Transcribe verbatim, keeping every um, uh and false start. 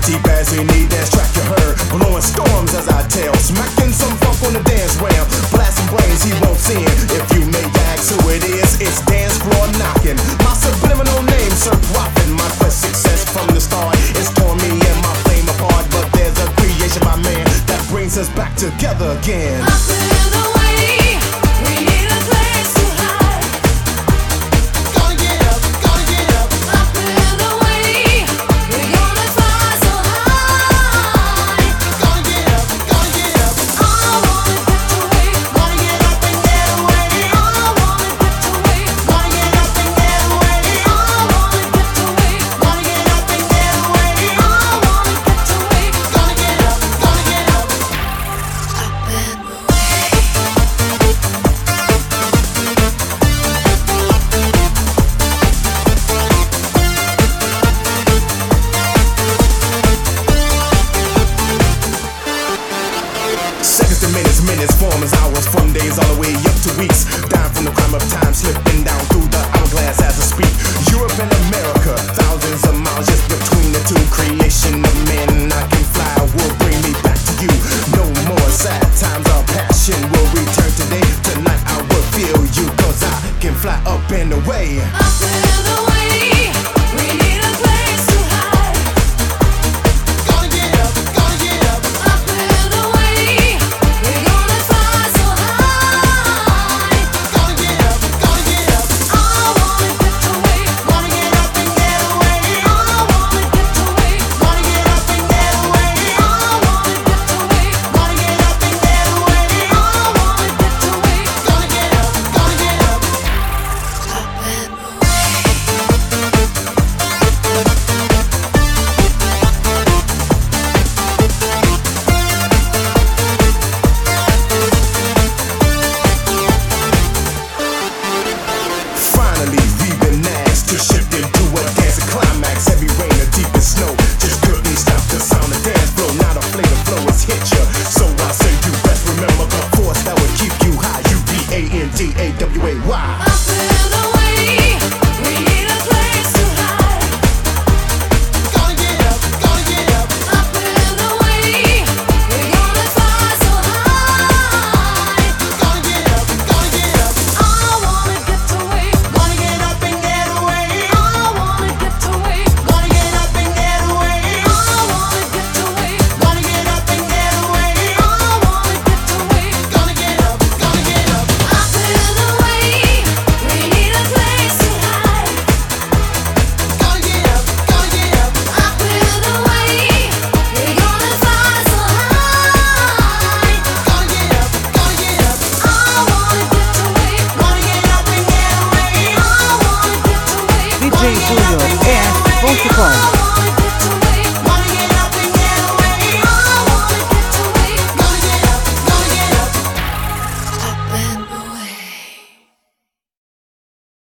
T-Bass, we need dance track you heard. Blowing storms as I tell. Smacking some funk on the dance ramp. Blasting brains he won't see it. If you may ask who it is, it's dance floor knocking. My subliminal name, Sir Profit. My quest success from the start. It's torn me and my flame apart. But there's a creation by man that brings us back together again. Up in the way, we need a place to hide. Gotta get up, gotta get up. Up in the way, we're gonna fly so high. Gotta get up, gotta get up. I wanna get away, Wanna get up and get away. I wanna get away, Wanna get up and get away. I wanna get away, Wanna get up and get away. I wanna get away. Gotta get up, gotta get up. Up in the way. Seconds to minutes, minutes form as hours, from days all the way up to weeks. Down from the crime of time, slipping down through the hourglass as I speak. Europe and America, thousands of miles just between the two. Creation of men, I can fly, will bring me back to you. No more sad times, our passion will return today. Tonight I will feel you, cause I can fly up and away. Up in the way, we need a place to hide. Gotta get up, gotta get up. Up in the way, we're gonna fly so high. Gotta get up, gotta get up. I wanna get away, Wanna get up and get away. I wanna get away, Wanna get up and get away. I wanna get away, Wanna get up and get away. I wanna get away. Gotta get up, gotta get up. Up in the way. Finally, we've been asked to shift into a dancing climax. Heavy rain or deepest snow just couldn't stop the sound of dance flow. Now the flavor flow has hit ya. So I say you best remember the force that will keep you high. U B A N D A W A Y. Up in the way, we need a place to hide. Gotta get up, gotta get up. Up in the way, we're gonna fly so high. Gotta get up, gotta get up. I wanna get away, Wanna get up and get away. I wanna get away, Wanna get up and get away. I wanna get away, Wanna get up and get away. I wanna get away. Gotta get up, gotta get up. Up in the way, we need a place to hide. Gotta get up, gotta get up. Up in the way, we're gonna fly so high. Gotta get up, gotta get up. I wanna get away, Wanna get up and get away. I wanna get away. D J Junior E S ponto com